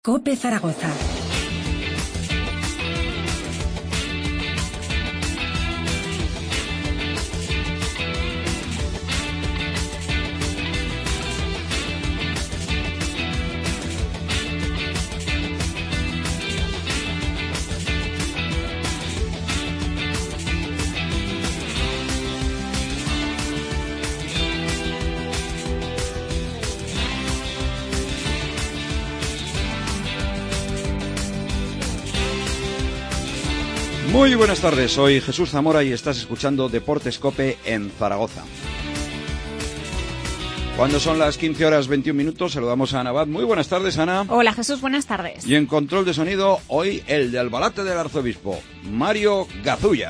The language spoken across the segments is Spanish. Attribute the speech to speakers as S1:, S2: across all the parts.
S1: COPE Zaragoza.
S2: Muy buenas tardes, soy Jesús Zamora y estás escuchando Deportes COPE en Zaragoza. Cuando son las 15 horas 21 minutos, saludamos a Ana Abad. Muy buenas tardes, Ana.
S3: Hola, Jesús, buenas tardes.
S2: Y en control de sonido, hoy el de Albalate del Arzobispo, Mario Gazulla.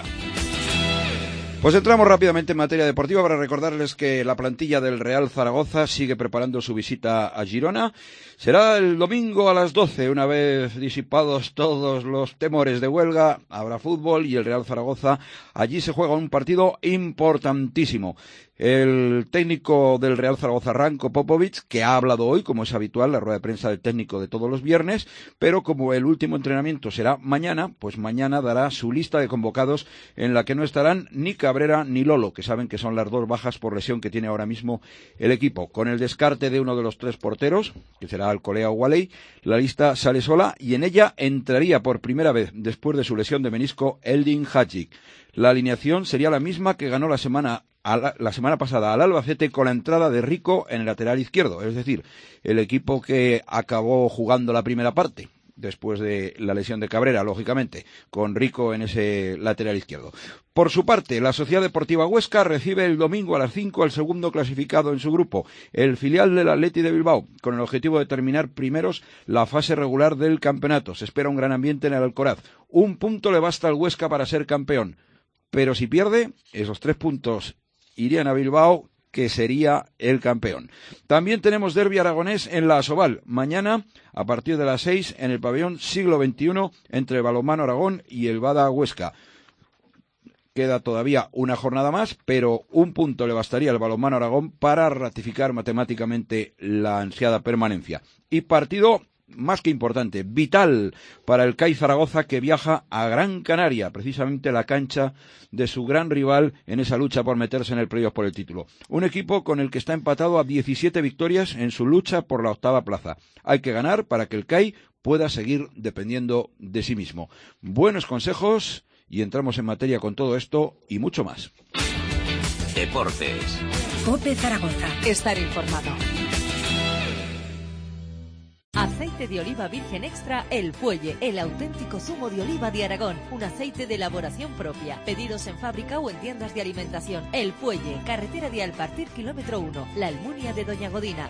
S2: Pues entramos rápidamente en materia deportiva para recordarles que la plantilla del Real Zaragoza sigue preparando su visita a Girona. Será el domingo a las 12, una vez disipados todos los temores de huelga, habrá fútbol y el Real Zaragoza allí se juega un partido importantísimo. El técnico del Real Zaragoza, Ranko Popovic, que ha hablado hoy, como es habitual, la rueda de prensa del técnico de todos los viernes, pero como el último entrenamiento será mañana, pues mañana dará su lista de convocados en la que no estarán ni Cabrera ni Lolo, que saben que son las dos bajas por lesión que tiene ahora mismo el equipo. Con el descarte de uno de los tres porteros, que será Alcolea o Waley, la lista sale sola y en ella entraría por primera vez, después de su lesión de menisco, Eldin Hadjic. La alineación sería la misma que ganó la semana pasada al Albacete con la entrada de Rico en el lateral izquierdo, es decir, el equipo que acabó jugando la primera parte, después de la lesión de Cabrera, lógicamente, con Rico en ese lateral izquierdo. Por su parte, la Sociedad Deportiva Huesca recibe el domingo a las 5 al segundo clasificado en su grupo, el filial del Athletic de Bilbao, con el objetivo de terminar primeros la fase regular del campeonato. Se espera un gran ambiente en el Alcoraz. Un punto le basta al Huesca para ser campeón, pero si pierde, esos 3 puntos irían a Bilbao, que sería el campeón. También tenemos derbi aragonés en la Asobal, mañana a partir de las 6 en el pabellón Siglo XXI entre Balonmano Aragón y el Bada Huesca. Queda todavía una jornada más, pero un punto le bastaría al Balonmano Aragón para ratificar matemáticamente la ansiada permanencia. Y partido más que importante, vital para el CAI Zaragoza, que viaja a Gran Canaria, precisamente la cancha de su gran rival en esa lucha por meterse en el playoff por el título. Un equipo con el que está empatado a 17 victorias en su lucha por la octava plaza. Hay que ganar para que el CAI pueda seguir dependiendo de sí mismo. Buenos consejos y entramos en materia con todo esto y mucho más.
S4: Deportes.
S1: COPE Zaragoza.
S5: Estar informado. Aceite de oliva virgen extra El Fuelle, el auténtico zumo de oliva de Aragón. Un aceite de elaboración propia. Pedidos en fábrica o en tiendas de alimentación. El Fuelle, carretera de Alpartir, kilómetro 1. La Almunia de Doña Godina,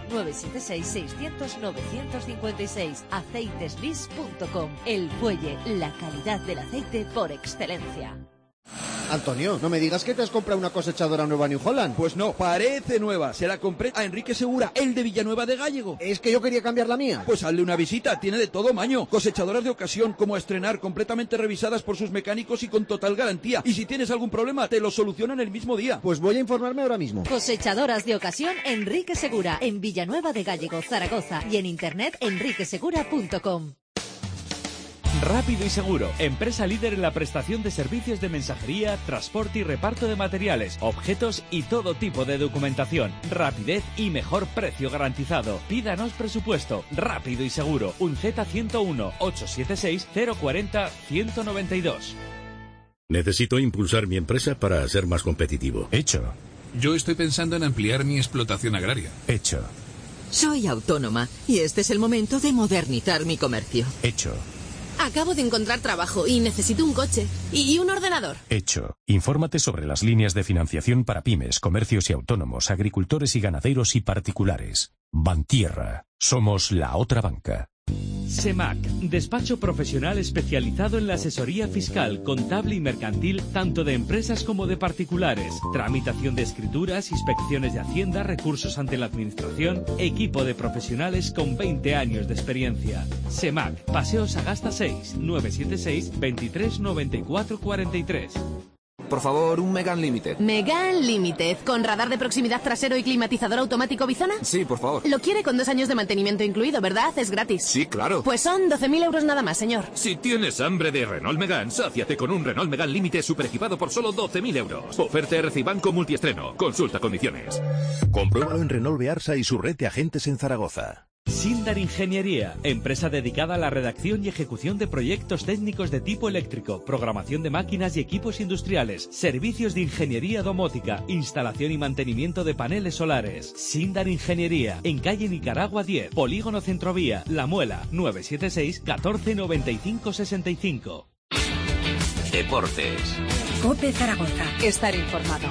S5: 976-600-956. Aceiteslis.com. El Fuelle, la calidad del aceite por excelencia.
S6: Antonio, no me digas que te has comprado una cosechadora nueva New Holland.
S7: Pues no, parece nueva. Se la compré a Enrique Segura, el de Villanueva de Gállego.
S6: Es que yo quería cambiar la mía.
S7: Pues hazle una visita, tiene de todo maño. Cosechadoras de ocasión, como a estrenar, completamente revisadas por sus mecánicos y con total garantía. Y si tienes algún problema, te lo solucionan el mismo día.
S6: Pues voy a informarme ahora mismo.
S5: Cosechadoras de ocasión Enrique Segura, en Villanueva de Gállego, Zaragoza. Y en internet enriquesegura.com.
S8: Rápido y Seguro, empresa líder en la prestación de servicios de mensajería, transporte y reparto de materiales, objetos y todo tipo de documentación. Rapidez y mejor precio garantizado. Pídanos presupuesto. Rápido y Seguro. Un Z101 876 040 192.
S9: Necesito impulsar mi empresa para ser más competitivo.
S10: Hecho.
S11: Yo estoy pensando en ampliar mi explotación agraria.
S10: Hecho.
S12: Soy autónoma y este es el momento de modernizar mi comercio.
S10: Hecho.
S13: Acabo de encontrar trabajo y necesito un coche y un ordenador.
S10: Hecho. Infórmate sobre las líneas de financiación para pymes, comercios y autónomos, agricultores y ganaderos y particulares. Bantierra. Somos la otra banca.
S8: SEMAC, despacho profesional especializado en la asesoría fiscal, contable y mercantil, tanto de empresas como de particulares. Tramitación de escrituras, inspecciones de Hacienda, recursos ante la Administración, equipo de profesionales con 20 años de experiencia. SEMAC, Paseo Sagasta 6, 976 23 94 43.
S3: por favor, un Megane Limited.
S13: Megane Limited, ¿con radar de proximidad trasero y climatizador automático Bizona?
S3: Sí, por favor.
S13: Lo quiere con 2 años de mantenimiento incluido, ¿verdad? Es gratis.
S3: Sí, claro.
S13: Pues son 12.000 euros nada más, señor.
S4: Si tienes hambre de Renault Megane, sáciate con un Renault Megane Limited super equipado por solo 12.000 euros. Oferta RC Banco multiestreno. Consulta condiciones.
S14: Compruébalo en Renault Bearsa y su red de agentes en Zaragoza.
S8: Sindar Ingeniería, empresa dedicada a la redacción y ejecución de proyectos técnicos de tipo eléctrico, programación de máquinas y equipos industriales, servicios de ingeniería domótica, instalación y mantenimiento de paneles solares. Sindar Ingeniería, en calle Nicaragua 10, Polígono Centrovía, La Muela, 976 14 95 65.
S15: Deportes.
S1: COPE Zaragoza.
S5: Estar informado.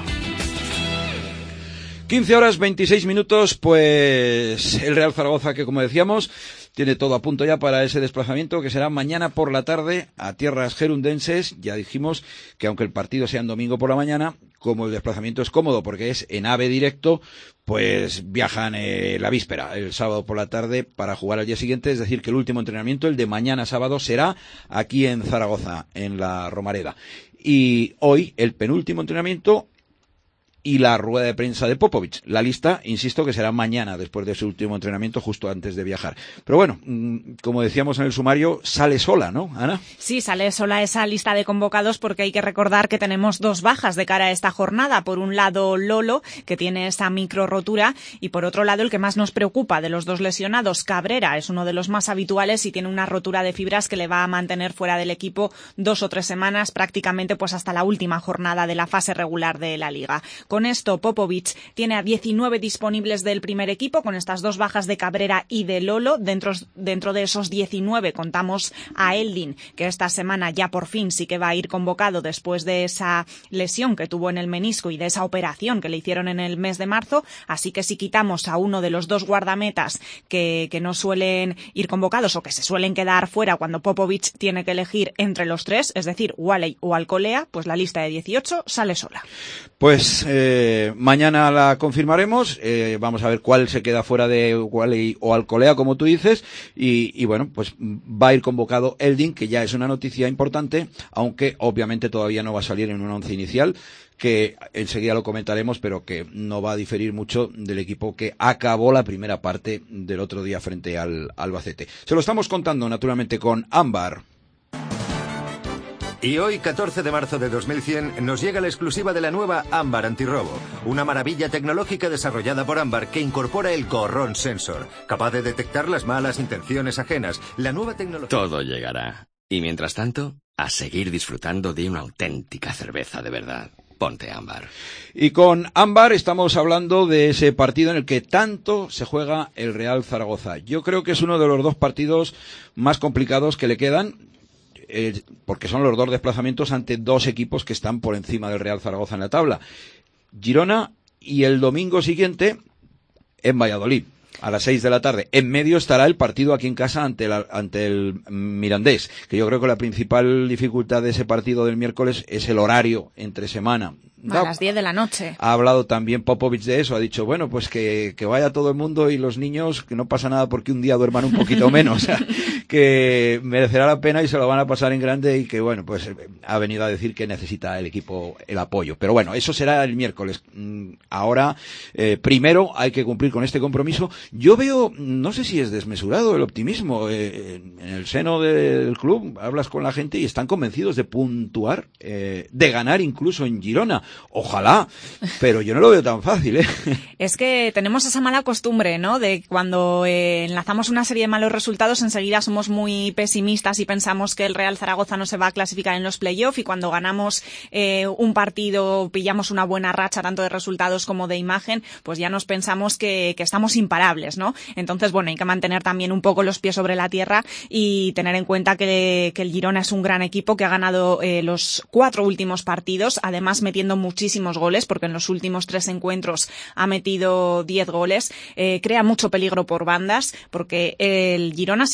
S2: 15 horas 26 minutos, pues el Real Zaragoza, que como decíamos, tiene todo a punto ya para ese desplazamiento que será mañana por la tarde a tierras gerundenses. Ya dijimos que aunque el partido sea en domingo por la mañana, como el desplazamiento es cómodo porque es en AVE directo, pues viajan la víspera, el sábado por la tarde, para jugar al día siguiente. Es decir, que el último entrenamiento, el de mañana sábado, será aquí en Zaragoza, en la Romareda. Y hoy el penúltimo entrenamiento y la rueda de prensa de Popovic. La lista, insisto, que será mañana, después de su último entrenamiento, justo antes de viajar. Pero bueno, como decíamos en el sumario, sale sola, ¿no, Ana?
S16: Sí, sale sola esa lista de convocados, porque hay que recordar que tenemos 2 bajas de cara a esta jornada. Por un lado, Lolo, que tiene esa micro rotura, y por otro lado, el que más nos preocupa de los 2 lesionados, Cabrera, es uno de los más habituales y tiene una rotura de fibras que le va a mantener fuera del equipo 2 o 3 semanas, prácticamente pues hasta la última jornada de la fase regular de la Liga. Con esto, Popovic tiene a 19 disponibles del primer equipo, con estas 2 bajas de Cabrera y de Lolo. Dentro de esos 19 contamos a Eldin, que esta semana ya por fin sí que va a ir convocado después de esa lesión que tuvo en el menisco y de esa operación que le hicieron en el mes de marzo. Así que si quitamos a uno de los 2 guardametas que no suelen ir convocados o que se suelen quedar fuera cuando Popovic tiene que elegir entre los 3, es decir, Waley o Alcolea, pues la lista de 18 sale sola.
S2: Pues mañana la confirmaremos, vamos a ver cuál se queda fuera de Waley o Alcolea, como tú dices, y bueno, pues va a ir convocado Eldin, que ya es una noticia importante, aunque obviamente todavía no va a salir en un once inicial, que enseguida lo comentaremos, pero que no va a diferir mucho del equipo que acabó la primera parte del otro día frente al Albacete. Se lo estamos contando naturalmente con Ámbar.
S17: Y hoy, 14 de marzo de 2100, nos llega la exclusiva de la nueva Ámbar Antirrobo, una maravilla tecnológica desarrollada por Ámbar que incorpora el Gorrón Sensor, capaz de detectar las malas intenciones ajenas. La nueva tecnología...
S15: Todo llegará. Y mientras tanto, a seguir disfrutando de una auténtica cerveza de verdad. Ponte Ámbar.
S2: Y con Ámbar estamos hablando de ese partido en el que tanto se juega el Real Zaragoza. Yo creo que es uno de los 2 partidos más complicados que le quedan, porque son los 2 desplazamientos ante 2 equipos que están por encima del Real Zaragoza en la tabla. Girona, y el domingo siguiente en Valladolid, a las 6 de la tarde. En medio estará el partido aquí en casa ante el Mirandés, que yo creo que la principal dificultad de ese partido del miércoles es el horario entre semana.
S16: A las 10 de la noche.
S2: Ha hablado también Popovic de eso, ha dicho, bueno, pues que vaya todo el mundo y los niños, que no pasa nada porque un día duerman un poquito menos, o sea, que merecerá la pena y se lo van a pasar en grande, y que bueno, pues ha venido a decir que necesita el equipo el apoyo. Pero bueno, eso será el miércoles. Ahora, primero hay que cumplir con este compromiso. Yo veo, no sé si es desmesurado el optimismo, en el seno del club hablas con la gente y están convencidos de puntuar, de ganar incluso en Girona. Ojalá, pero yo no lo veo tan fácil, ¿eh?
S16: Es que tenemos esa mala costumbre, ¿no? De cuando enlazamos una serie de malos resultados, enseguida somos muy pesimistas y pensamos que el Real Zaragoza no se va a clasificar en los playoffs, y cuando ganamos un partido, pillamos una buena racha tanto de resultados como de imagen, pues ya nos pensamos que estamos imparables, ¿no? Entonces, bueno, hay que mantener también un poco los pies sobre la tierra y tener en cuenta que el Girona es un gran equipo que ha ganado los 4 últimos partidos, además metiendo muchísimos goles, porque en los últimos 3 encuentros ha metido 10 goles, crea mucho peligro por bandas, porque el Girona sí que juega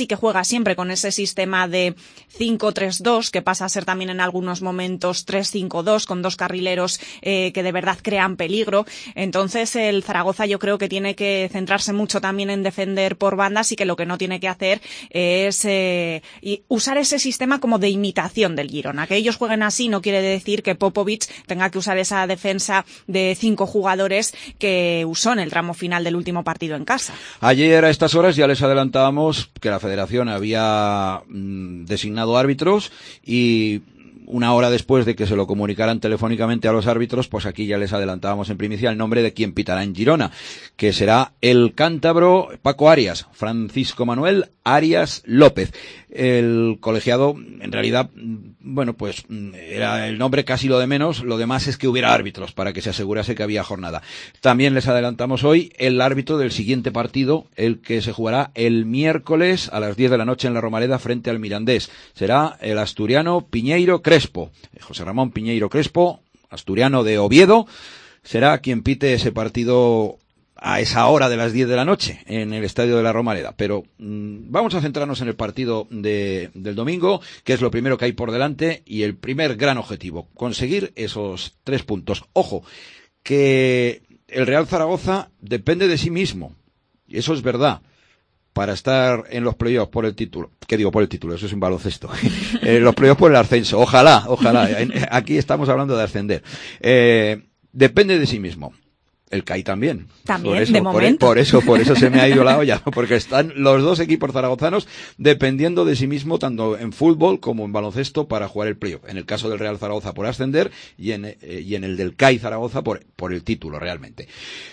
S16: siempre con ese sistema de 5-3-2, que pasa a ser también en algunos momentos 3-5-2, con dos carrileros que de verdad crean peligro. Entonces el Zaragoza yo creo que tiene que centrarse mucho también en defender por bandas, y que lo que no tiene que hacer es usar ese sistema como de imitación del Girona. Que ellos jueguen así no quiere decir que Popovic tenga que usar esa defensa de 5 jugadores que usó en el tramo final del último partido en casa.
S2: Ayer a estas horas ya les adelantábamos que la Federación había designado árbitros, y una hora después de que se lo comunicaran telefónicamente a los árbitros, pues aquí ya les adelantábamos en primicia el nombre de quien pitará en Girona, que será el cántabro Paco Arias, Francisco Manuel Arias López. El colegiado, en realidad, bueno, pues era el nombre casi lo de menos, lo demás es que hubiera árbitros para que se asegurase que había jornada. También les adelantamos hoy el árbitro del siguiente partido, el que se jugará el miércoles a las 10 de la noche en la Romareda frente al Mirandés. Será el asturiano Piñeiro Crespo, José Ramón Piñeiro Crespo, asturiano de Oviedo, será quien pite ese partido a esa hora de las 10 de la noche en el estadio de la Romareda. Pero vamos a centrarnos en el partido del domingo, que es lo primero que hay por delante y el primer gran objetivo, conseguir esos 3 puntos. Ojo, que el Real Zaragoza depende de sí mismo, y eso es verdad, para estar en los playoffs por el título. ¿Qué digo por el título? Eso es un baloncesto. Los playoffs por el ascenso. Ojalá. Aquí estamos hablando de ascender. Depende de sí mismo. El CAI también.
S16: También, de momento.
S2: Por eso se me ha ido la olla, porque están los dos equipos zaragozanos dependiendo de sí mismo, tanto en fútbol como en baloncesto, para jugar el playoff. En el caso del Real Zaragoza por ascender, y en el del CAI Zaragoza por el título, realmente.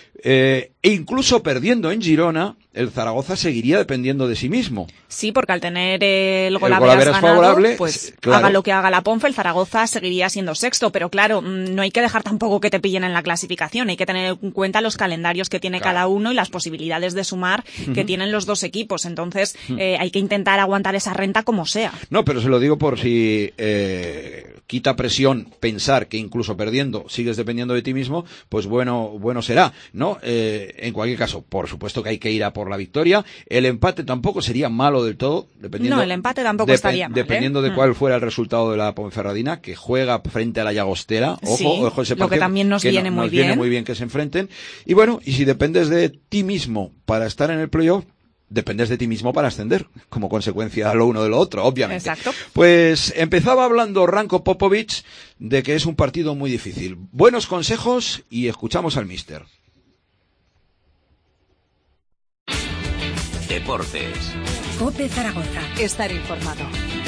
S2: E incluso perdiendo en Girona, el Zaragoza seguiría dependiendo de sí mismo.
S16: Sí, porque al tener el golaveras ganado, favorable, pues claro, haga lo que haga la Ponfe, el Zaragoza seguiría siendo sexto. Pero claro, no hay que dejar tampoco que te pillen en la clasificación. Hay que tener en cuenta los calendarios que tiene cada uno y las posibilidades de sumar que tienen los dos equipos. Entonces hay que intentar aguantar esa renta como sea.
S2: No, pero se lo digo por si quita presión pensar que incluso perdiendo sigues dependiendo de ti mismo, pues bueno será, ¿no? En cualquier caso, por supuesto que hay que ir a por la victoria. El empate tampoco sería malo del todo, dependiendo.
S16: No, el empate tampoco estaría mal,
S2: dependiendo de cuál fuera el resultado de la Ponferradina, que juega frente a la Llagostera. Ojo ese partido,
S16: lo que también nos viene muy bien.
S2: Viene muy bien que se enfrenten. Y bueno, y si dependes de ti mismo para estar en el playoff, dependes de ti mismo para ascender, como consecuencia lo uno de lo otro, obviamente.
S16: Exacto.
S2: Pues empezaba hablando Ranko Popovic de que es un partido muy difícil. Buenos consejos y escuchamos al míster.
S3: Deportes.
S1: COPE Zaragoza.
S5: Estar informado.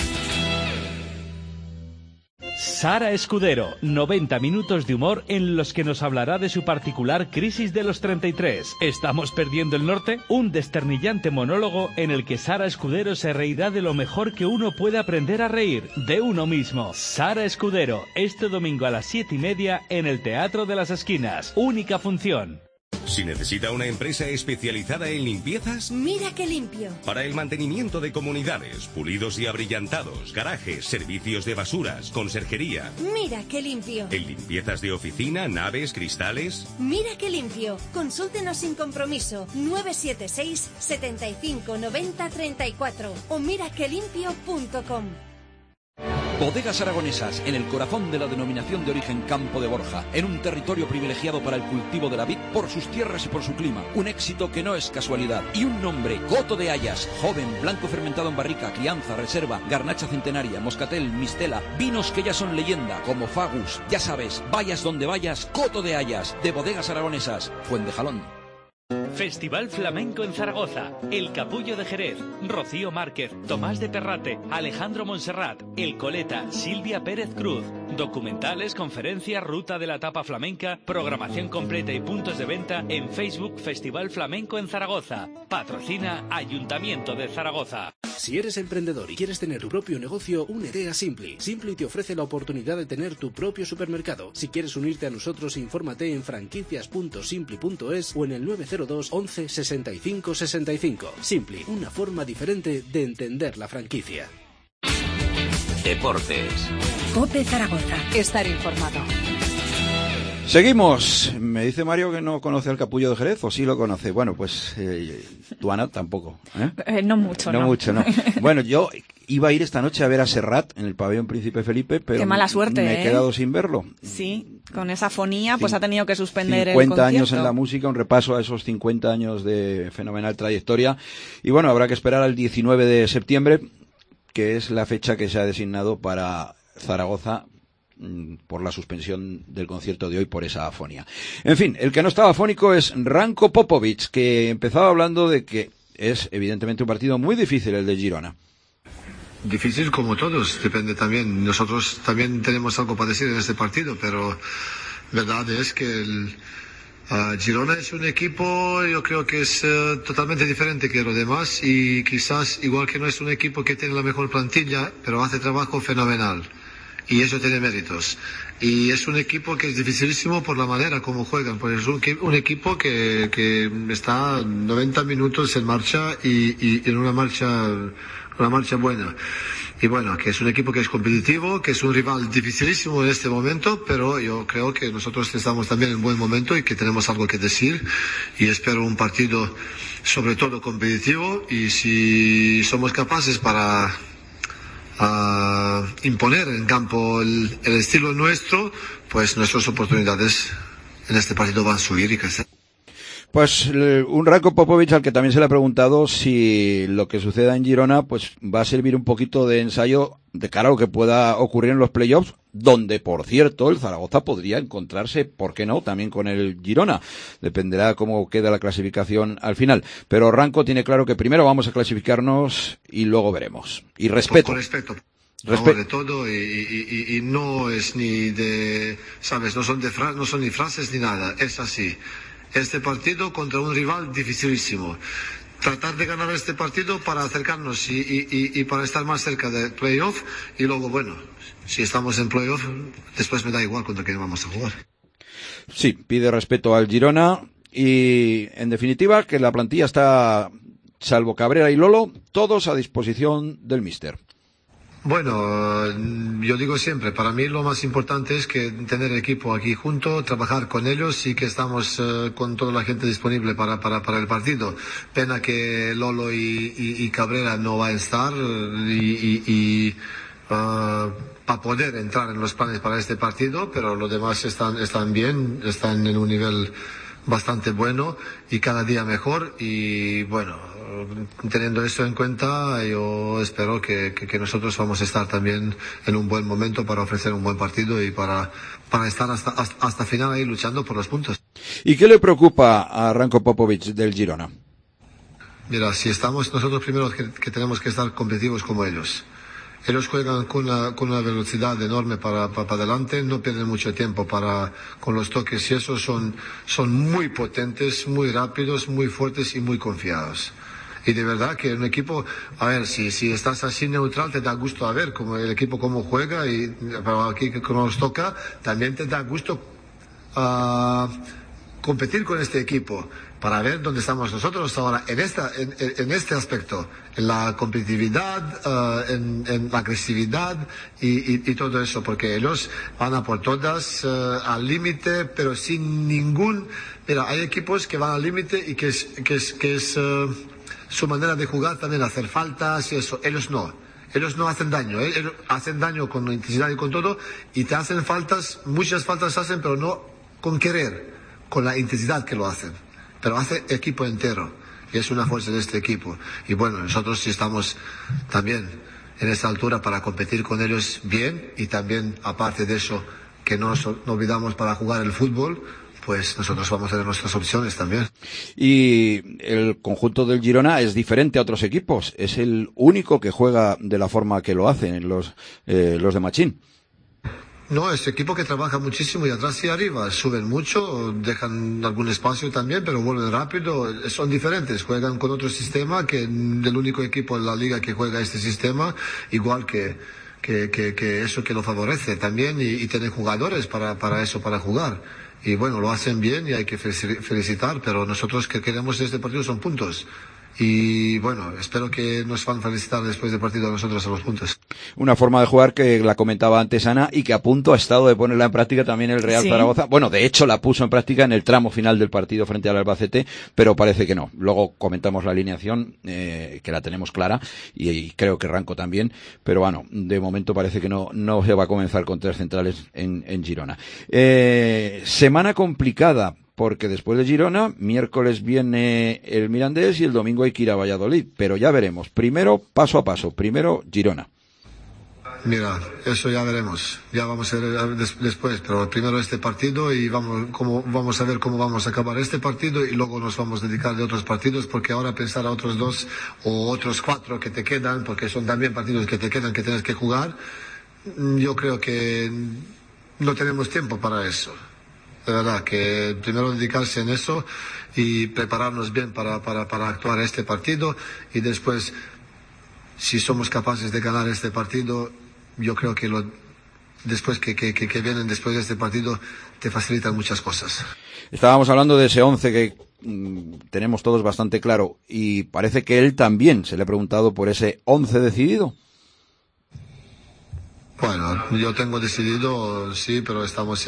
S8: Sara Escudero, 90 minutos de humor en los que nos hablará de su particular crisis de los 33. ¿Estamos perdiendo el norte? Un desternillante monólogo en el que Sara Escudero se reirá de lo mejor que uno puede aprender a reír, de uno mismo. Sara Escudero, este domingo a las 7:30 en el Teatro de las Esquinas. Única función.
S18: Si necesita una empresa especializada en limpiezas,
S19: Mira que limpio.
S18: Para el mantenimiento de comunidades, pulidos y abrillantados, garajes, servicios de basuras, conserjería.
S19: Mira que limpio.
S18: En limpiezas de oficina, naves, cristales.
S19: Mira que limpio. Consúltenos sin compromiso. 976 75 90 34 o miraquelimpio.com.
S7: Bodegas Aragonesas, en el corazón de la denominación de origen Campo de Borja, en un territorio privilegiado para el cultivo de la vid por sus tierras y por su clima. Un éxito que no es casualidad. Y un nombre, Coto de Hayas, joven, blanco fermentado en barrica, crianza, reserva, garnacha centenaria, moscatel, mistela, vinos que ya son leyenda, como Fagus. Ya sabes, vayas donde vayas, Coto de Hayas, de Bodegas Aragonesas, Fuentejalón.
S8: Festival Flamenco en Zaragoza, El Capullo de Jerez, Rocío Márquez, Tomás de Perrate, Alejandro Montserrat, El Coleta, Silvia Pérez Cruz. Documentales, conferencias, ruta de la tapa flamenca, programación completa y puntos de venta en Facebook Festival Flamenco en Zaragoza. Patrocina Ayuntamiento de Zaragoza.
S20: Si eres emprendedor y quieres tener tu propio negocio, únete a Simply. Simply te ofrece la oportunidad de tener tu propio supermercado. Si quieres unirte a nosotros, infórmate en franquicias.simply.es o en el 902 11 65 65. Simply, una forma diferente de entender la franquicia.
S3: Deportes.
S1: COPE Zaragoza.
S5: Estar informado.
S2: Seguimos. Me dice Mario que no conoce al Capullo de Jerez, o sí lo conoce. Bueno, pues tú, Ana, tampoco.
S16: No mucho,
S2: no. No mucho, no. Bueno, yo iba a ir esta noche a ver a Serrat en el pabellón Príncipe Felipe, pero
S16: qué mala suerte,
S2: me he quedado sin verlo.
S16: Sí, con esa fonía, pues ha tenido que suspender el
S2: 50
S16: concierto.
S2: años en la música, un repaso a esos 50 años de fenomenal trayectoria. Y bueno, habrá que esperar al 19 de septiembre, que es la fecha que se ha designado para Zaragoza, por la suspensión del concierto de hoy por esa afonía. En fin, el que no estaba afónico es Ranko Popovic, que empezaba hablando de que es evidentemente un partido muy difícil el de Girona.
S3: Difícil como todos, depende también. Nosotros también tenemos algo para decir en este partido, pero verdad es que Girona es un equipo, yo creo que es totalmente diferente que los demás, y quizás igual que no es un equipo que tiene la mejor plantilla, pero hace trabajo fenomenal. Y eso tiene méritos. Y es un equipo que es dificilísimo por la manera como juegan, pues es un equipo que está 90 minutos en marcha y en una marcha buena. Y bueno, que es un equipo que es competitivo, que es un rival dificilísimo en este momento, pero yo creo que nosotros estamos también en buen momento y que tenemos algo que decir, y espero un partido sobre todo competitivo, y si somos capaces para imponer en campo el estilo nuestro, pues nuestras oportunidades en este partido van a subir y crecer.
S2: Pues un Ranko Popovic al que también se le ha preguntado si lo que suceda en Girona pues va a servir un poquito de ensayo de cara a lo que pueda ocurrir en los playoffs, donde, por cierto, el Zaragoza podría encontrarse, ¿por qué no?, también con el Girona. Dependerá cómo queda la clasificación al final. Pero Ranko tiene claro que primero vamos a clasificarnos y luego veremos. Y respeto.
S3: Con respeto. De todo, y no es ni de, ¿sabes? No son ni frases ni nada. Es así. Este partido contra un rival dificilísimo. Tratar de ganar este partido para acercarnos y para estar más cerca del playoff, y luego, bueno, si estamos en playoff, después me da igual contra quién vamos a jugar.
S2: Sí, pide respeto al Girona y, en definitiva, que la plantilla está, salvo Cabrera y Lolo, todos a disposición del míster.
S3: Bueno, yo digo siempre, para mí lo más importante es que tener el equipo aquí junto, trabajar con ellos, y que estamos con toda la gente disponible para el partido. Pena que Lolo y Cabrera no van a estar para poder entrar en los planes para este partido, pero los demás están bien, están en un nivel bastante bueno y cada día mejor, y bueno, teniendo eso en cuenta, yo espero que nosotros vamos a estar también en un buen momento para ofrecer un buen partido y para estar hasta final ahí luchando por los puntos.
S2: ¿Y qué le preocupa a Ranko Popovic del Girona?
S3: Mira, si estamos nosotros primero que tenemos que estar competitivos como ellos. Ellos juegan con una velocidad enorme para adelante, no pierden mucho tiempo con los toques, y esos son muy potentes, muy rápidos, muy fuertes y muy confiados. Y de verdad que un equipo, a ver, si estás así neutral, te da gusto a ver como el equipo cómo juega, pero aquí que nos toca, también te da gusto competir con este equipo, para ver dónde estamos nosotros ahora en este aspecto, en la competitividad, en la agresividad y todo eso, porque ellos van a por todas, al límite, pero sin ningún... Mira, hay equipos que van al límite y que es su manera de jugar también, hacer faltas y eso. Ellos no hacen daño, ellos hacen daño con intensidad y con todo, y te hacen faltas, muchas faltas hacen, pero no con querer, con la intensidad que lo hacen, pero hace equipo entero, y es una fuerza de este equipo. Y bueno, nosotros sí estamos también en esta altura para competir con ellos bien, y también, aparte de eso, que no olvidamos para jugar el fútbol, pues nosotros vamos a tener nuestras opciones también.
S2: Y el conjunto del Girona es diferente a otros equipos, es el único que juega de la forma que lo hacen los de Machín.
S3: No, es un equipo que trabaja muchísimo, y atrás y arriba suben mucho, dejan algún espacio también, pero vuelven rápido. Son diferentes, juegan con otro sistema, que el único equipo en la liga que juega este sistema, igual que eso que lo favorece también, y tienen jugadores para eso, para jugar. Y bueno, lo hacen bien y hay que felicitar, pero nosotros que queremos en este partido son puntos. Y bueno, espero que nos van a felicitar después del partido a nosotros a los puntos.
S2: una forma de jugar que la comentaba antes Ana y que a punto ha estado de ponerla en práctica también el Real Zaragoza. Bueno, de hecho la puso en práctica en el tramo final del partido frente al Albacete, pero parece que no. Luego comentamos la alineación, que la tenemos clara y creo que Ranco también, pero bueno, de momento parece que no se va a comenzar con 3 centrales en Girona. Semana complicada, porque después de Girona, miércoles viene el Mirandés y el domingo hay que ir a Valladolid, pero ya veremos. Primero, paso a paso, primero Girona.
S3: Mira, eso ya veremos, ya vamos a ver después, pero primero este partido y vamos a ver cómo vamos a acabar este partido y luego nos vamos a dedicar de otros partidos, porque ahora pensar a otros 2 o otros 4 que te quedan, porque son también partidos que te quedan que tienes que jugar, yo creo que no tenemos tiempo para eso. De verdad, que primero dedicarse en eso y prepararnos bien para actuar este partido y después, si somos capaces de ganar este partido, yo creo que después que vienen después de este partido te facilitan muchas cosas.
S2: Estábamos hablando de ese 11 que tenemos todos bastante claro y parece que él también se le ha preguntado por ese 11 decidido.
S3: Bueno, yo tengo decidido, sí, pero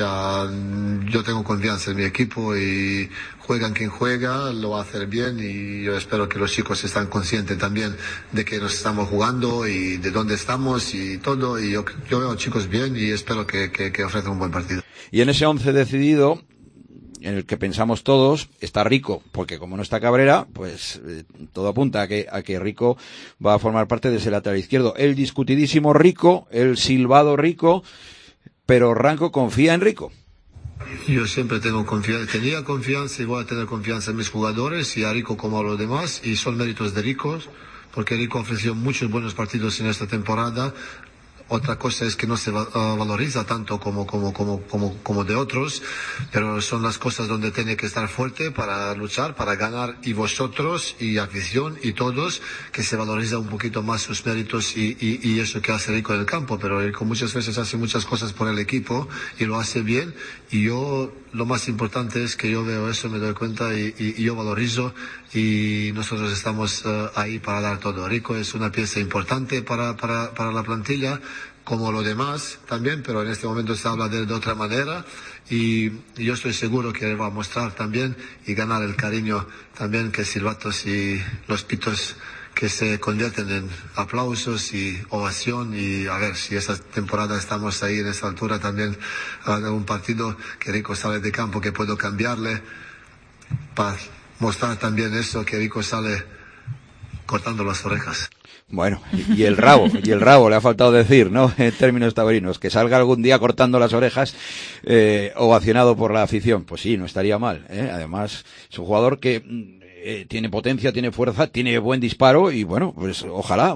S3: yo tengo confianza en mi equipo y juegan quien juega, lo va a hacer bien y yo espero que los chicos están conscientes también de que nos estamos jugando y de dónde estamos y todo, y yo veo a chicos bien y espero que ofrezcan un buen partido.
S2: Y en ese 11 decidido, en el que pensamos todos, está Rico, porque como no está Cabrera, pues todo apunta a que Rico va a formar parte de ese lateral izquierdo. El discutidísimo Rico, el silbado Rico, pero Ranco confía en Rico.
S3: Yo siempre tenía confianza y voy a tener confianza en mis jugadores y a Rico como a los demás, y son méritos de Rico, porque Rico ofreció muchos buenos partidos en esta temporada. Otra cosa es que no se valoriza tanto como de otros, pero son las cosas donde tiene que estar fuerte para luchar, para ganar, y vosotros, y afición, y todos, que se valoriza un poquito más sus méritos y eso que hace Rico en el campo. Pero Rico muchas veces hace muchas cosas por el equipo y lo hace bien, y lo más importante es que yo veo eso, me doy cuenta y yo valorizo, y nosotros estamos ahí para dar todo. Rico es una pieza importante para la plantilla, como lo demás también, pero en este momento se habla de otra manera, y yo estoy seguro que va a mostrar también y ganar el cariño también, que silbatos y los pitos que se convierten en aplausos y ovación, y a ver si esta temporada estamos ahí en esta altura también, a un partido que Rico sale de campo, que puedo cambiarle, para mostrar también eso, que Rico sale cortando las orejas.
S2: Bueno, y el rabo, le ha faltado decir, ¿no? En términos taurinos, que salga algún día cortando las orejas, ovacionado por la afición. Pues sí, no estaría mal, ¿eh? Además, es un jugador que tiene potencia, tiene fuerza, tiene buen disparo, y bueno, pues ojalá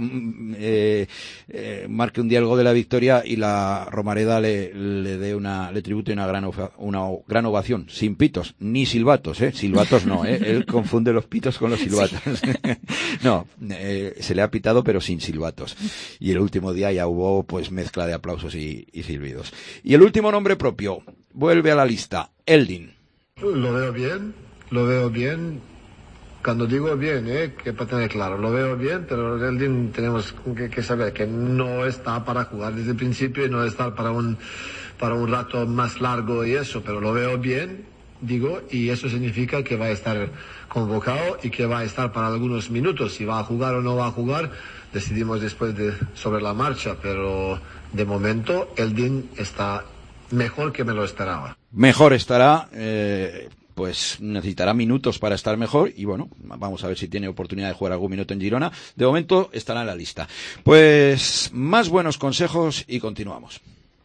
S2: marque un día el gol de la victoria y la Romareda le tribute una gran ovación, sin pitos ni silbatos, silbatos no, él confunde los pitos con los silbatos. Sí. No, se le ha pitado pero sin silbatos, y el último día ya hubo pues mezcla de aplausos y silbidos. Y el último nombre propio vuelve a la lista, Eldin.
S3: Lo veo bien. Cuando digo bien, que para tener claro, lo veo bien, pero Eldin tenemos que saber que no está para jugar desde el principio y no está para un rato más largo y eso, pero lo veo bien, digo, y eso significa que va a estar convocado y que va a estar para algunos minutos. Si va a jugar o no va a jugar, decidimos después sobre la marcha, pero de momento Eldin está mejor que me lo esperaba.
S2: Mejor estará, pues necesitará minutos para estar mejor, y bueno, vamos a ver si tiene oportunidad de jugar algún minuto en Girona. De momento estará en la lista. Pues más buenos consejos y continuamos.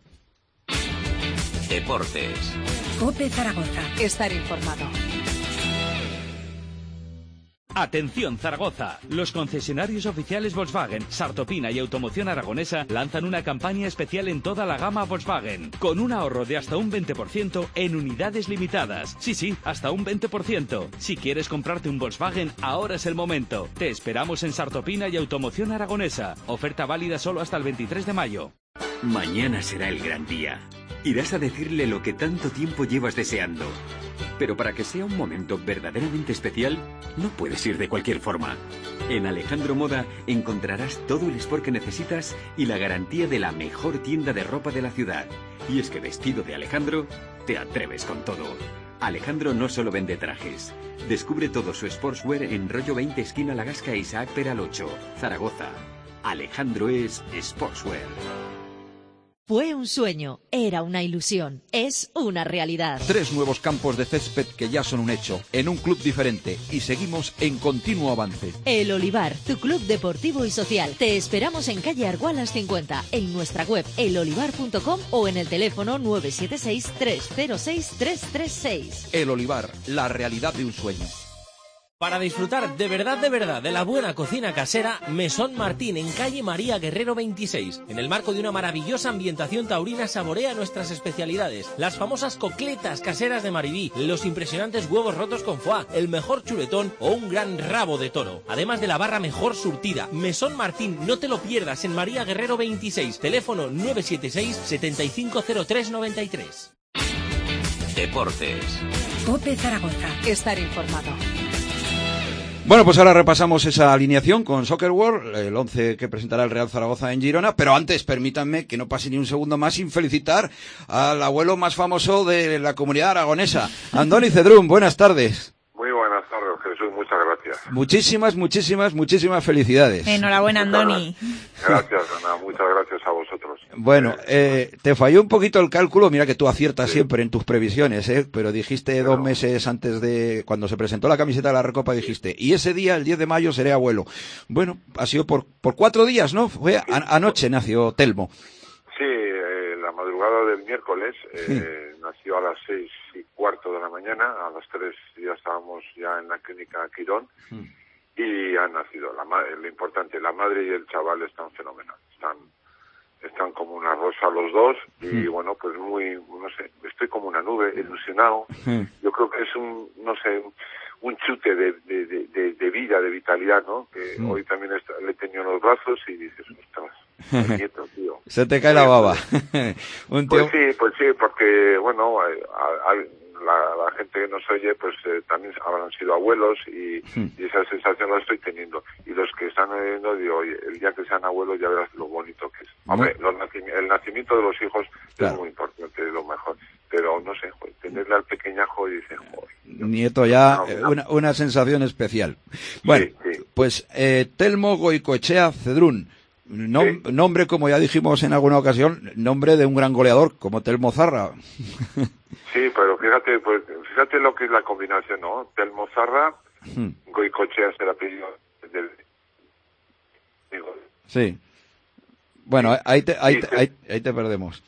S18: Deportes.
S1: COPE Zaragoza.
S5: Estar informado.
S8: Atención Zaragoza, los concesionarios oficiales Volkswagen, Sartopina y Automoción Aragonesa lanzan una campaña especial en toda la gama Volkswagen, con un ahorro de hasta un 20% en unidades limitadas. Sí, hasta un 20%. Si quieres comprarte un Volkswagen, ahora es el momento. Te esperamos en Sartopina y Automoción Aragonesa. Oferta válida solo hasta el 23 de mayo.
S21: Mañana será el gran día. Irás a decirle lo que tanto tiempo llevas deseando. Pero para que sea un momento verdaderamente especial, no puedes ir de cualquier forma. En Alejandro Moda encontrarás todo el sport que necesitas y la garantía de la mejor tienda de ropa de la ciudad. Y es que vestido de Alejandro, te atreves con todo. Alejandro no solo vende trajes. Descubre todo su sportswear en Rollo 20, esquina La Gasca, Isaac Peral 8, Zaragoza. Alejandro es sportswear.
S5: Fue un sueño, era una ilusión, es una realidad.
S7: 3 nuevos campos de césped que ya son un hecho, en un club diferente, y seguimos en continuo avance.
S5: El Olivar, tu club deportivo y social. Te esperamos en calle Argualas 50, en nuestra web elolivar.com o en el teléfono 976-306-336.
S7: El Olivar, la realidad de un sueño.
S22: Para disfrutar de verdad de la buena cocina casera, Mesón Martín en calle María Guerrero 26. En el marco de una maravillosa ambientación taurina saborea nuestras especialidades. Las famosas cocletas caseras de Maribí, los impresionantes huevos rotos con foie, el mejor chuletón o un gran rabo de toro. Además de la barra mejor surtida. Mesón Martín, no te lo pierdas, en María Guerrero 26. Teléfono 976 750393.
S4: Deportes.
S1: COPE Zaragoza.
S5: Estar informado.
S2: Bueno, pues ahora repasamos esa alineación con Soccer World, el 11 que presentará el Real Zaragoza en Girona, pero antes permítanme que no pase ni un segundo más sin felicitar al abuelo más famoso de la comunidad aragonesa, Andoni Cedrún. Buenas tardes.
S23: Muy buenas tardes, Jesús, muchas gracias.
S2: Muchísimas felicidades.
S16: Enhorabuena, Andoni.
S23: Gracias, Ana, muchas gracias a vosotros.
S2: Bueno, te falló un poquito el cálculo, mira que tú aciertas siempre en tus previsiones, pero dijiste 2 meses antes de, cuando se presentó la camiseta de la Recopa, dijiste, y ese día, el 10 de mayo, seré abuelo. Bueno, ha sido por 4 días, ¿no? Fue anoche nació Telmo.
S23: Sí, la madrugada del miércoles, nació a las 6:15 de la mañana, a las 3 ya estábamos ya en la clínica Quirón, y han nacido. Lo importante, la madre y el chaval están fenomenales, están como una rosa los dos, y bueno, pues muy, no sé, estoy como una nube, ilusionado. Yo creo que es un chute de vida, de vitalidad, ¿no? Que hoy también le he tenido en los brazos y dices, ostras, el nieto, tío.
S2: Se te cae la baba. Un tío...
S23: Pues sí, porque, bueno, la gente que nos oye, pues también habrán sido abuelos y esa sensación la estoy teniendo. Y los que están oyendo, digo, oye, el día que sean abuelos ya verás lo bonito que es. Hombre, el nacimiento de los hijos es muy importante, es lo mejor. Pero, no sé, joder, tenerle al pequeñajo y dices, joder.
S2: Nieto ya, una sensación especial. Bueno, pues Telmo Goicoechea Cedrún. Nombre, como ya dijimos en alguna ocasión, nombre de un gran goleador, como Telmo Zarra.
S23: Sí, pero fíjate lo que es la combinación, ¿no? Telmo Zarra, Goicoechea es el apellido del...
S2: Sí. Bueno, ahí te perdemos.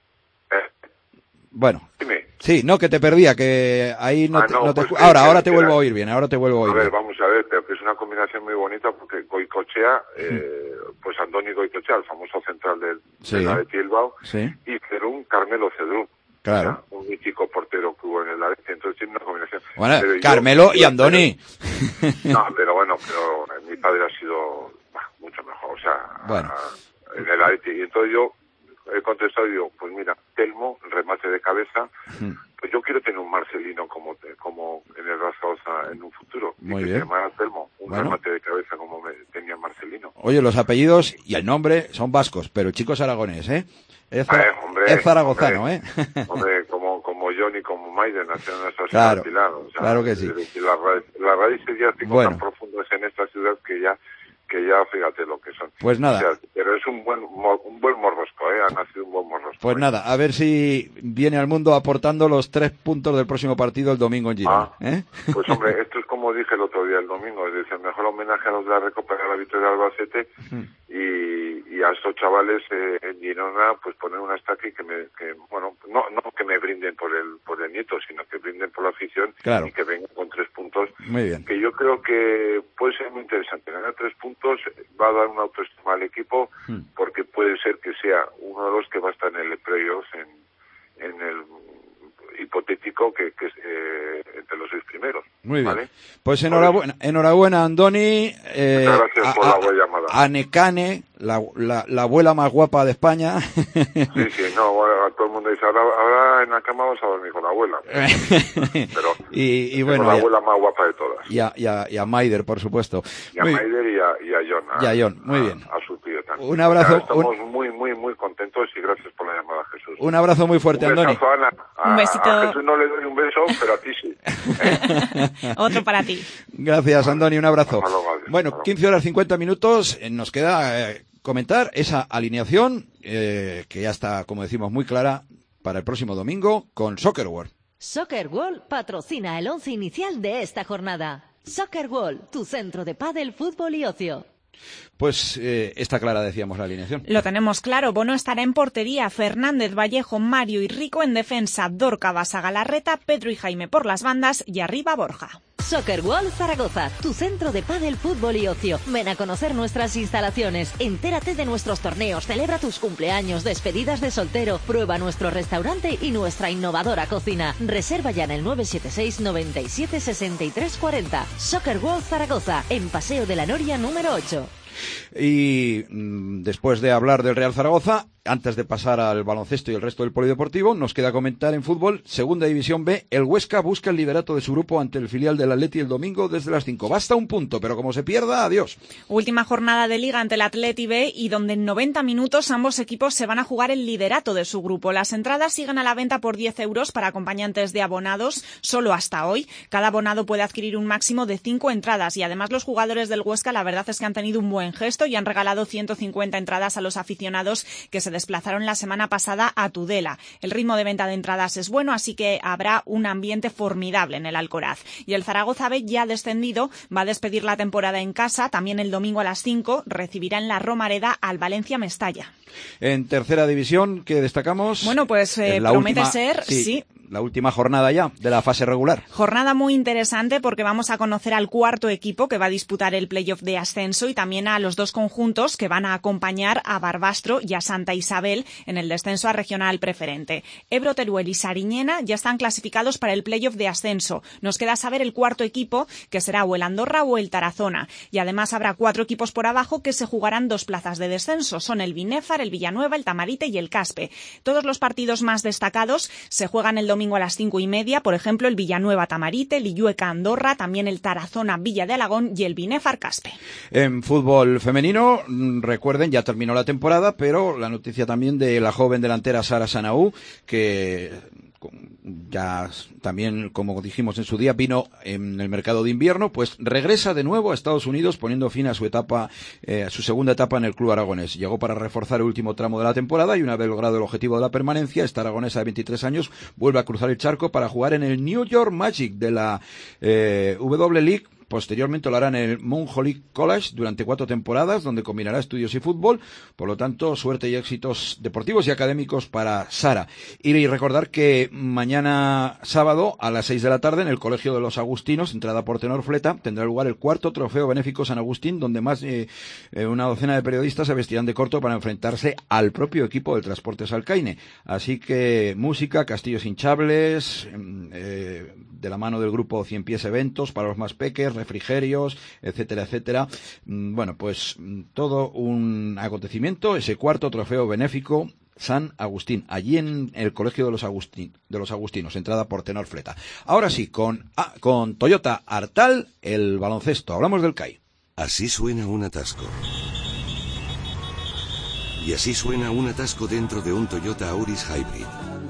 S2: Bueno.
S23: Dime.
S2: Sí, no, que te perdía, que ahí no te...
S23: Pues
S2: ahora te vuelvo a oír bien,
S23: A ver, vamos a ver, pero que es una combinación muy bonita porque Goicoechea, pues Andoni Goicoechea, el famoso central del Athletic Bilbao, y Cedrún, Carmelo Cedrún.
S2: Claro.
S23: Un mítico portero que hubo en el Athletic, entonces tiene una combinación.
S2: Bueno, Carmelo y Andoni.
S23: No, pero mi padre ha sido mucho mejor, o sea, en el Athletic, y entonces yo he contestado y digo, pues mira, Telmo, remate de cabeza, pues yo quiero tener un Marcelino como en el Zaragoza en un futuro.
S2: Muy
S23: y que
S2: bien.
S23: se llamara Telmo, remate de cabeza como tenía Marcelino.
S2: Oye, los apellidos y el nombre son vascos, pero el chico es aragonés, ¿eh? Es zaragozano,
S23: ¿eh? Hombre, como Johnny, como Maiden, nació en esta ciudad.
S2: Claro,
S23: Pilar, o sea,
S2: claro que sí.
S23: Las raíces ya están profundas en esta ciudad que ya fíjate lo que son.
S2: Pues nada.
S23: O sea, pero es un buen morrosco, ha nacido un buen morrosco.
S2: Pues nada, a ver si viene al mundo aportando los 3 puntos del próximo partido el domingo en Girona.
S23: Pues hombre, esto es como dije el otro día, el domingo, es decir, el mejor homenaje a los de la Recopa de la victoria de Albacete y a estos chavales en Girona, pues poner una estaca y no que me brinden por el nieto, sino que brinden por la afición y que vengan con 3 puntos.
S2: Muy bien.
S23: Que yo creo que puede ser muy interesante. Ganar 3 puntos va a dar una autoestima al equipo porque puede ser que sea uno de los que va a estar en el playoff en el hipotético que es entre los 6 primeros.
S2: Muy bien.
S23: ¿Vale?
S2: Pues enhorabuena Andoni.
S23: Muchas gracias por la buena llamada.
S2: A Necane la abuela más guapa de España.
S23: Sí, no, bueno, todo el mundo dice, ahora en la cama vamos a dormir con la abuela. Pero
S2: y bueno,
S23: la abuela más guapa de todas.
S2: Y a Maider, por supuesto.
S23: Y a Maider y a John.
S2: Y a John, muy bien.
S23: A su tío también.
S2: Un abrazo.
S23: Estamos muy contentos y gracias por la llamada, Jesús.
S2: Un abrazo muy fuerte, Andoni.
S23: Ana.
S16: Un besito.
S23: A Jesús no le doy un beso, pero a ti sí.
S16: Otro para ti.
S2: Gracias, Andoni, un abrazo. Bueno,
S23: 15
S2: horas 50 minutos, nos queda comentar esa alineación que ya está, como decimos, muy clara para el próximo domingo con Soccer World.
S5: Soccer World patrocina el 11 inicial de esta jornada. Soccer World, tu centro de pádel, fútbol y ocio.
S2: Pues está clara, decíamos, la alineación.
S16: Lo tenemos claro. Bono estará en portería, Fernández, Vallejo, Mario y Rico en defensa, Dorca, Basa, Galarreta, Pedro y Jaime por las bandas y arriba Borja.
S5: Soccer World Zaragoza, tu centro de pádel, fútbol y ocio. Ven a conocer nuestras instalaciones, entérate de nuestros torneos, celebra tus cumpleaños, despedidas de soltero, prueba nuestro restaurante y nuestra innovadora cocina. Reserva ya en el 976 97 63 40. Soccer World Zaragoza, en Paseo de la Noria número 8.
S2: Y después de hablar del Real Zaragoza, antes de pasar al baloncesto y el resto del polideportivo, nos queda comentar en fútbol, Segunda División B, el Huesca busca el liderato de su grupo ante el filial del Atleti el domingo desde las 5. Basta un punto, pero como se pierda, adiós.
S16: Última jornada de Liga ante el Atleti B y donde en 90 minutos ambos equipos se van a jugar el liderato de su grupo. Las entradas siguen a la venta por 10 euros para acompañantes de abonados, solo hasta hoy. Cada abonado puede adquirir un máximo de 5 entradas y además los jugadores del Huesca la verdad es que han tenido un buen gesto y han regalado 150 entradas a los aficionados que se desplazaron la semana pasada a Tudela. El ritmo de venta de entradas es bueno, así que habrá un ambiente formidable en el Alcoraz. Y el Zaragoza B, ya descendido, va a despedir la temporada en casa. También el domingo a las 5 recibirá en la Romareda al Valencia Mestalla.
S2: En tercera división, ¿qué destacamos?
S16: Bueno, pues promete ser... Sí.
S2: La última jornada ya de la fase regular.
S16: Jornada muy interesante porque vamos a conocer al cuarto equipo que va a disputar el playoff de ascenso y también a los dos conjuntos que van a acompañar a Barbastro y a Santa Isabel en el descenso a regional preferente. Ebro, Teruel y Sariñena ya están clasificados para el playoff de ascenso. Nos queda saber el cuarto equipo, que será o el Andorra o el Tarazona. Y además habrá 4 equipos por abajo que se jugarán 2 plazas de descenso. Son el Binéfar, el Villanueva, el Tamarite y el Caspe. Todos los partidos más destacados se juegan el domingo a las 5:30, por ejemplo, el Villanueva Tamarite, el Illueca Andorra, también el Tarazona Villa de Alagón y el Binéfar Caspe.
S2: En fútbol femenino, recuerden, ya terminó la temporada, pero la noticia también de la joven delantera Sara Sanaú, que ya también, como dijimos en su día, vino en el mercado de invierno, pues regresa de nuevo a Estados Unidos poniendo fin a su etapa, su segunda etapa en el club aragonés. Llegó para reforzar el último tramo de la temporada y una vez logrado el objetivo de la permanencia, esta aragonesa de 23 años vuelve a cruzar el charco para jugar en el New York Magic de la W League. Posteriormente lo hará en el Mount Holyoke College durante 4 temporadas, donde combinará estudios y fútbol. Por lo tanto, suerte y éxitos deportivos y académicos para Sara. Y recordar que mañana sábado a las 6 de la tarde en el Colegio de los Agustinos, entrada por tenor fleta, tendrá lugar el 4º Trofeo Benéfico San Agustín, donde más de una docena de periodistas se vestirán de corto para enfrentarse al propio equipo del Transportes Alcaine. Así que música, castillos hinchables, de la mano del grupo 100 Pies Eventos para los más peques, refrigerios, etcétera, etcétera. Bueno, pues todo un acontecimiento, ese 4º Trofeo Benéfico San Agustín, allí en el Colegio de los Agustinos, entrada por tenor fleta. Ahora sí, con Toyota Artal, el baloncesto. Hablamos del CAI.
S18: Así suena un atasco. Y así suena un atasco dentro de un Toyota Auris Hybrid.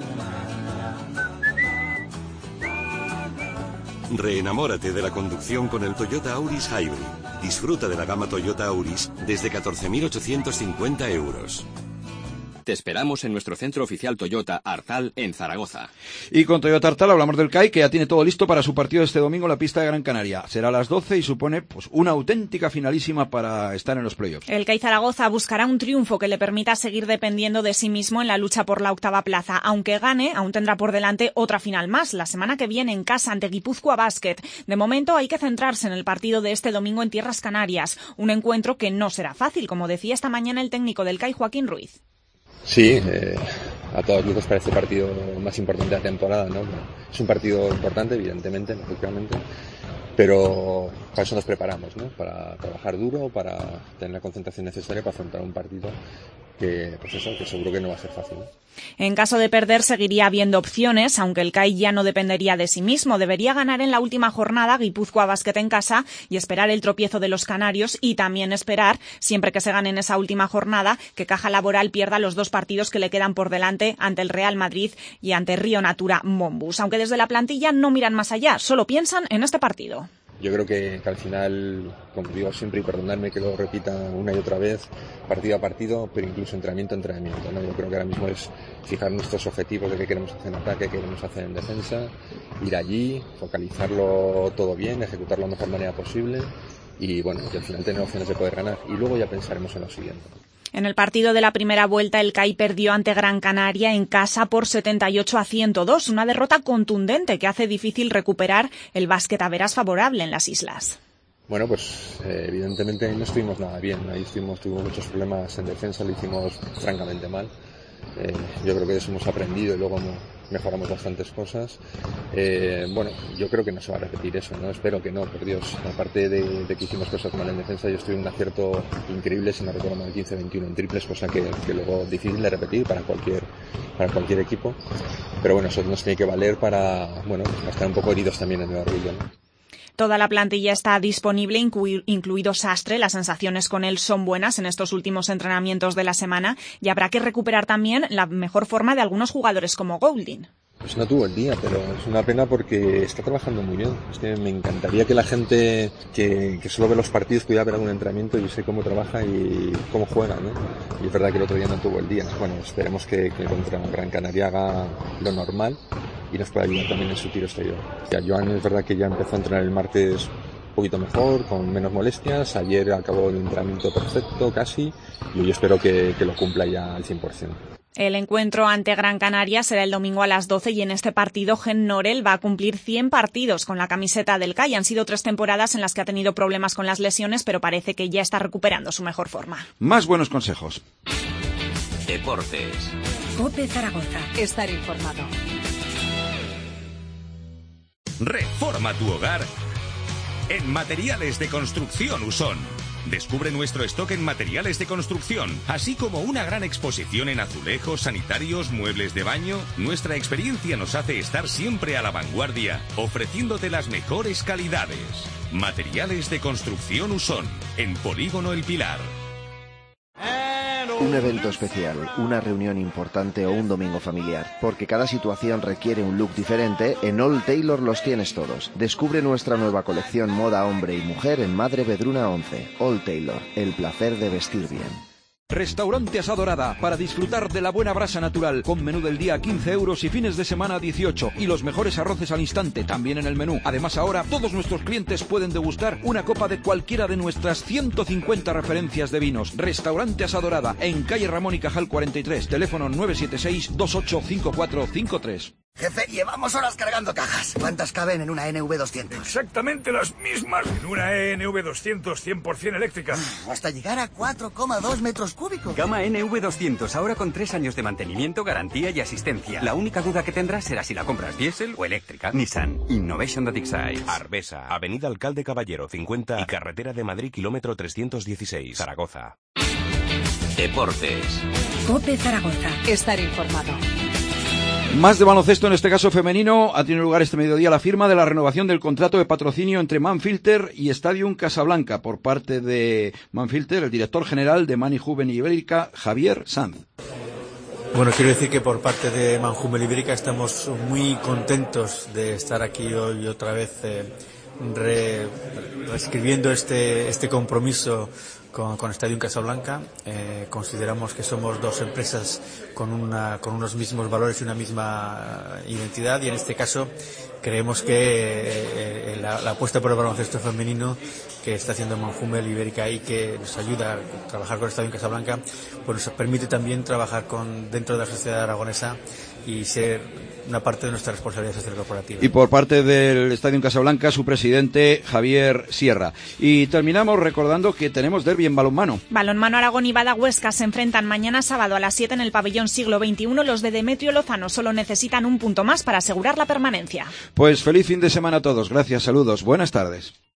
S18: Reenamórate de la conducción con el Toyota Auris Hybrid. Disfruta de la gama Toyota Auris desde 14.850 euros.
S15: Te esperamos en nuestro centro oficial Toyota Artal en Zaragoza.
S2: Y con Toyota Artal hablamos del CAI, que ya tiene todo listo para su partido este domingo en la pista de Gran Canaria. Será a las 12 y supone pues una auténtica finalísima para estar en los playoffs.
S16: El CAI Zaragoza buscará un triunfo que le permita seguir dependiendo de sí mismo en la lucha por la 8ª plaza. Aunque gane, aún tendrá por delante otra final más, la semana que viene en casa ante Guipúzcoa Basket. De momento hay que centrarse en el partido de este domingo en Tierras Canarias, un encuentro que no será fácil, como decía esta mañana el técnico del CAI, Joaquín Ruiz.
S6: Sí, a todos luces para este partido más importante de la temporada, ¿no? Es un partido importante, evidentemente, lógicamente, pero para eso nos preparamos, ¿no? Para trabajar duro, para tener la concentración necesaria para afrontar un partido que, pues eso, que seguro que no va a ser fácil, ¿no?
S16: En caso de perder, seguiría habiendo opciones, aunque el CAI ya no dependería de sí mismo. Debería ganar en la última jornada Guipúzcoa Basket en casa y esperar el tropiezo de los canarios, y también esperar, siempre que se gane en esa última jornada, que Caja Laboral pierda los 2 partidos que le quedan por delante ante el Real Madrid y ante Río Natura Monbus. Aunque desde la plantilla no miran más allá, solo piensan en este partido.
S6: Yo creo que al final, como digo siempre, y perdonadme que lo repita una y otra vez, partido a partido, pero incluso entrenamiento a entrenamiento, ¿no? Yo creo que ahora mismo es fijar nuestros objetivos de qué queremos hacer en ataque, qué queremos hacer en defensa, ir allí, focalizarlo todo bien, ejecutarlo de la mejor manera posible y, bueno, que al final tener opciones de poder ganar, y luego ya pensaremos en lo siguiente.
S16: En el partido de la primera vuelta, el CAI perdió ante Gran Canaria en casa por 78-102, una derrota contundente que hace difícil recuperar el básquet a veras favorable en las islas.
S6: Bueno, pues evidentemente no estuvimos nada bien, ahí tuvimos muchos problemas en defensa, lo hicimos francamente mal. Yo creo que de eso hemos aprendido y luego mejoramos bastantes cosas. Bueno, yo creo que no se va a repetir eso, ¿no? Espero que no, por Dios. Aparte de que hicimos cosas mal en defensa, yo estuve en un acierto increíble, si no recuerdo mal, 15-21 en triples, cosa que luego difícil de repetir para cualquier equipo. Pero bueno, eso nos tiene que valer para estar un poco heridos también en el orgullo, ¿no?
S16: Toda la plantilla está disponible, incluido Sastre. Las sensaciones con él son buenas en estos últimos entrenamientos de la semana, y habrá que recuperar también la mejor forma de algunos jugadores como Goulding.
S6: Pues no tuvo el día, pero es una pena porque está trabajando muy bien. Es que me encantaría que la gente que solo ve los partidos pudiera ver algún entrenamiento y sé cómo trabaja y cómo juega, ¿no? Y es verdad que el otro día no tuvo el día. Bueno, esperemos que contra Gran Canaria haga lo normal y nos pueda ayudar también en su tiro exterior. Ya Joan es verdad que ya empezó a entrenar el martes un poquito mejor, con menos molestias. Ayer acabó el entrenamiento perfecto casi y hoy espero que lo cumpla ya al 100%.
S16: El encuentro ante Gran Canaria será el domingo a las 12 y en este partido Gen Norel va a cumplir 100 partidos con la camiseta del CAI. Han sido 3 temporadas en las que ha tenido problemas con las lesiones, pero parece que ya está recuperando su mejor forma.
S2: Más buenos consejos.
S9: Deportes.
S1: COPE Zaragoza.
S5: Estar informado.
S9: Reforma tu hogar en Materiales de Construcción Usón. Descubre nuestro stock en materiales de construcción, así como una gran exposición en azulejos, sanitarios, muebles de baño. Nuestra experiencia nos hace estar siempre a la vanguardia, ofreciéndote las mejores calidades. Materiales de Construcción Usón, en Polígono El Pilar.
S11: Un evento especial, una reunión importante o un domingo familiar. Porque cada situación requiere un look diferente, en All Tailor los tienes todos. Descubre nuestra nueva colección moda hombre y mujer en Madre Vedruna 11. All Tailor, el placer de vestir bien.
S7: Restaurante Asadorada, para disfrutar de la buena brasa natural, con menú del día a 15 euros y fines de semana a 18, y los mejores arroces al instante también en el menú. Además, ahora todos nuestros clientes pueden degustar una copa de cualquiera de nuestras 150 referencias de vinos. Restaurante Asadorada, en calle Ramón y Cajal 43, teléfono 976-285453.
S12: Jefe, llevamos horas cargando cajas. ¿Cuántas caben en una NV200?
S24: Exactamente las mismas en una NV200 100% eléctrica.
S12: Hasta llegar a 4,2 metros cúbicos.
S21: Gama NV200, ahora con 3 años de mantenimiento, garantía y asistencia. La única duda que tendrás será si la compras diésel o eléctrica. Nissan Innovation that excites.
S18: Arbesa, Avenida Alcalde Caballero 50 y Carretera de Madrid, kilómetro 316, Zaragoza.
S9: Deportes.
S1: COPE Zaragoza.
S5: Estar informado.
S2: Más de baloncesto, en este caso femenino. Ha tenido lugar este mediodía la firma de la renovación del contrato de patrocinio entre Manfilter y Stadium Casablanca por parte de Manfilter, el director general de Mani Juven Ibérica, Javier Sanz.
S25: Bueno, quiero decir que por parte de Manjumel Ibérica estamos muy contentos de estar aquí hoy otra vez reescribiendo este compromiso con Stadium Casablanca. Consideramos que somos dos empresas con unos mismos valores y una misma identidad, y en este caso creemos que la apuesta por el baloncesto femenino que está haciendo Manjumel Ibérica y que nos ayuda a trabajar con Stadium Casablanca, pues nos permite también trabajar dentro de la sociedad aragonesa y ser una parte de nuestra responsabilidad social corporativa.
S2: Y por parte del Estadio Casablanca, su presidente Javier Sierra. Y terminamos recordando que tenemos derbi en balonmano.
S16: Balonmano Aragón y Bada Huesca se enfrentan mañana sábado a las 7 en el pabellón Siglo XXI. Los de Demetrio Lozano solo necesitan un punto más para asegurar la permanencia.
S2: Pues feliz fin de semana a todos. Gracias, saludos, buenas tardes.